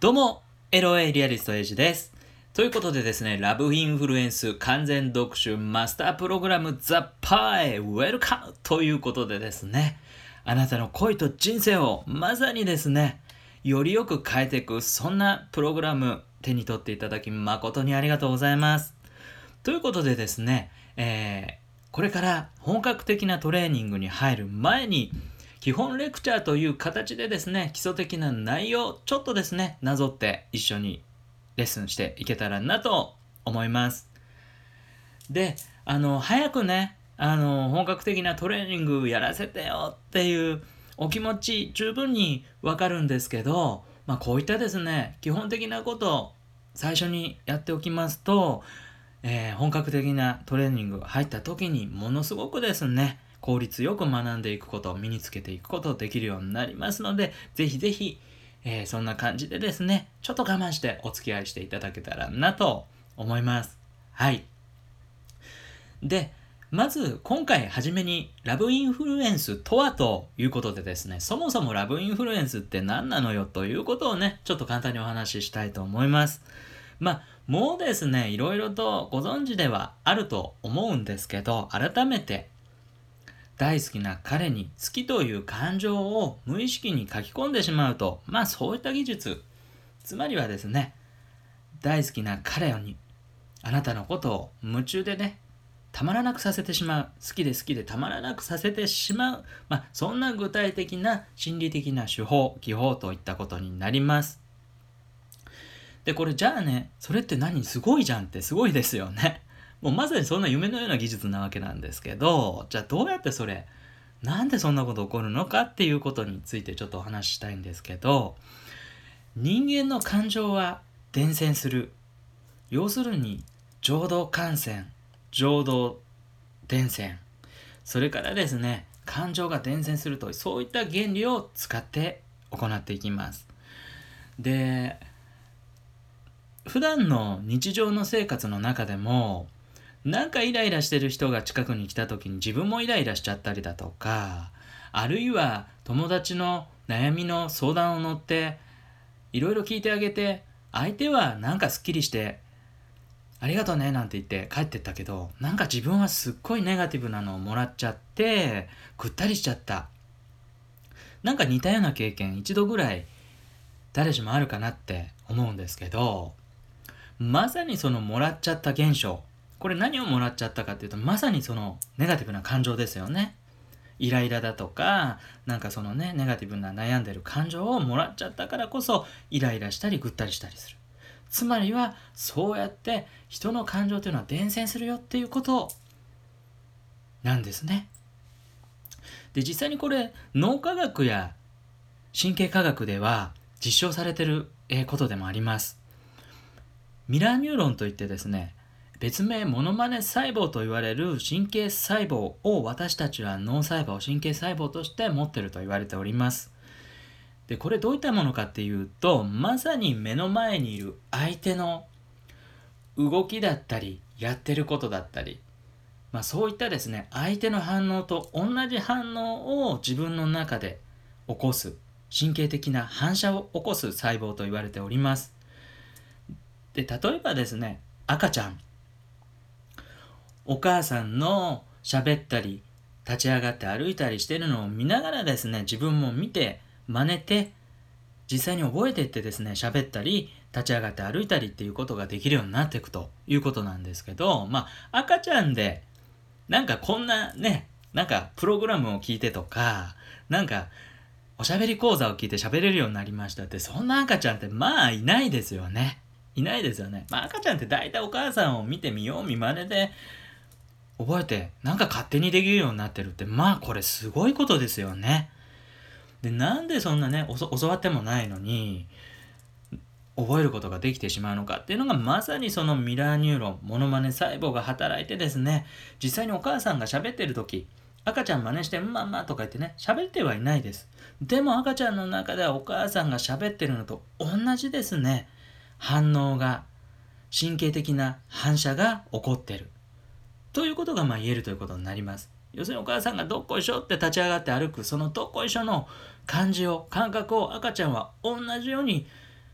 どうも、LOA リアリストエイジです。ということでですね、ラブインフルエンス完全読書マスタープログラムザ・パイウェルカムということでですね、あなたの恋と人生をまさにですね、よりよく変えていく、そんなプログラム手に取っていただき誠にありがとうございます。ということでですね、これから本格的なトレーニングに入る前に、基本レクチャーという形でですね、基礎的な内容、ちょっとですね、なぞって一緒にレッスンしていけたらなと思います。で、早くね、本格的なトレーニングやらせてよっていうお気持ち十分にわかるんですけど、こういったですね、基本的なことを最初にやっておきますと、本格的なトレーニング入った時にものすごくですね、効率よく学んでいくこと、身につけていくことできるようになりますので、ぜひぜひ、そんな感じでですね、ちょっと我慢してお付き合いしていただけたらなと思います。はい。で、まず今回初めにラブインフルエンスとはということでですね、そもそもラブインフルエンスって何なのよということをね、ちょっと簡単にお話ししたいと思います。もうですね、いろいろとご存知ではあると思うんですけど、改めて大好きな彼に好きという感情を無意識に書き込んでしまうと、そういった技術、つまりはですね、大好きな彼にあなたのことを夢中でね、たまらなくさせてしまう、好きで好きでたまらなくさせてしまう、そんな具体的な心理的な手法、技法といったことになります。で、これじゃあね、それって何すごいじゃんってすごいですよね。もうまさにそんな夢のような技術なわけなんですけど、じゃあどうやってそれ、なんでそんなこと起こるのかっていうことについてちょっとお話ししたいんですけど、人間の感情は伝染する。要するに、情動感染、情動伝染、それからですね、感情が伝染すると、そういった原理を使って行っていきます。で、普段の日常の生活の中でも、なんかイライラしてる人が近くに来た時に自分もイライラしちゃったりだとか、あるいは友達の悩みの相談を乗っていろいろ聞いてあげて、相手はなんかすっきりしてありがとうねなんて言って帰ってったけど、なんか自分はすっごいネガティブなのをもらっちゃってぐったりしちゃった。なんか似たような経験一度ぐらい誰しもあるかなって思うんですけど、まさにそのもらっちゃった現象、これ何をもらっちゃったかっていうと、まさにそのネガティブな感情ですよね。イライラだとか、なんかそのね、ネガティブな悩んでる感情をもらっちゃったからこそ、イライラしたりぐったりしたりする。つまりは、そうやって人の感情というのは伝染するよっていうことなんですね。で、実際にこれ、脳科学や神経科学では実証されていることでもあります。ミラーニューロンといってですね、別名モノマネ細胞と言われる神経細胞を私たちは脳細胞、神経細胞として持っていると言われております。で、これどういったものかっていうと、まさに目の前にいる相手の動きだったり、やってることだったり、そういったですね、相手の反応と同じ反応を自分の中で起こす、神経的な反射を起こす細胞と言われております。で、例えばですね、赤ちゃん、お母さんの喋ったり立ち上がって歩いたりしてるのを見ながらですね、自分も見て真似て実際に覚えていってですね、喋ったり立ち上がって歩いたりっていうことができるようになっていくということなんですけど、赤ちゃんでなんかこんなね、なんかプログラムを聞いてとか、なんかおしゃべり講座を聞いて喋れるようになりましたって、そんな赤ちゃんっていないですよね。いないですよね。赤ちゃんって大体お母さんを見てみよう見まねで覚えてなんか勝手にできるようになってるって、これすごいことですよね。で、なんでそんなね、教わってもないのに覚えることができてしまうのかっていうのが、まさにそのミラーニューロン、モノマネ細胞が働いてですね、実際にお母さんが喋ってる時、赤ちゃん真似してとか言ってね、喋ってはいないです。でも赤ちゃんの中ではお母さんが喋ってるのと同じですね、反応が、神経的な反射が起こってるということが言えるということになります。要するにお母さんがどっこいしょって立ち上がって歩く、そのどっこいしょの感覚を赤ちゃんは同じように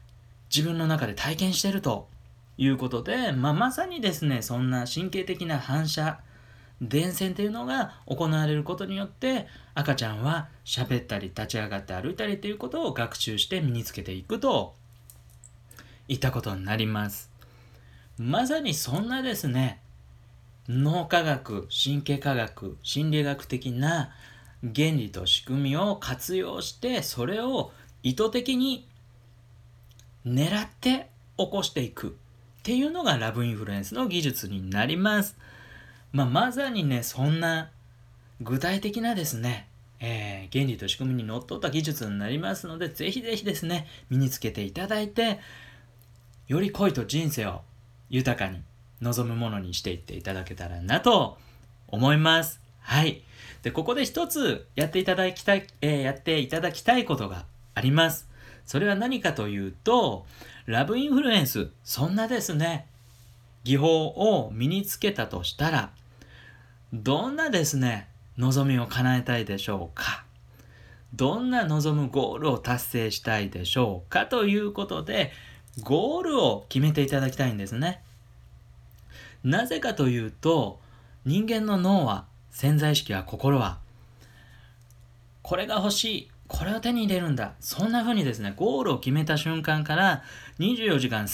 自分の中で体験しているということで、まさにですね、そんな神経的な反射、伝染というのが行われることによって、赤ちゃんは喋ったり立ち上がって歩いたりということを学習して身につけていくといったことになります。まさにそんなですね、脳科学、神経科学、心理学的な原理と仕組みを活用して、それを意図的に狙って起こしていくっていうのがラブインフルエンスの技術になります。まさにね、そんな具体的なですね、原理と仕組みにのっとった技術になりますので、ぜひぜひですね、身につけていただいて、より恋と人生を豊かに望むものにしていっていただけたらなと思います。はい。で、ここで一つやっていただきたいことがあります。それは何かというと、ラブインフルエンス、そんなですね、技法を身につけたとしたら、どんなですね、望みを叶えたいでしょうか。どんな望むゴールを達成したいでしょうかということで、ゴールを決めていただきたいんですね。なぜかというと、人間の脳は、潜在意識は心は、これが欲しい、これを手に入れるんだ、そんな風にですね、ゴールを決めた瞬間から24時間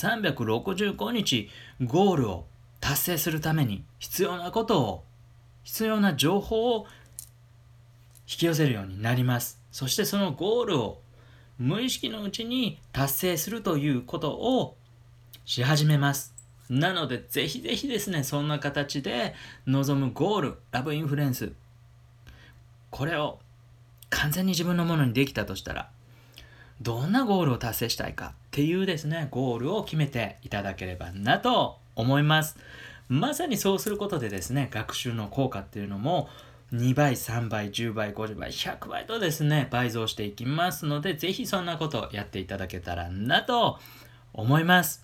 365日ゴールを達成するために必要な情報を引き寄せるようになります。そしてそのゴールを無意識のうちに達成するということをし始めます。なのでぜひぜひですね、そんな形で望むゴール、ラブインフルエンス、これを完全に自分のものにできたとしたら、どんなゴールを達成したいかっていうですね、ゴールを決めていただければなと思います。まさにそうすることでですね、学習の効果っていうのも2倍、3倍、10倍、50倍、100倍とですね、倍増していきますので、ぜひそんなことをやっていただけたらなと思います。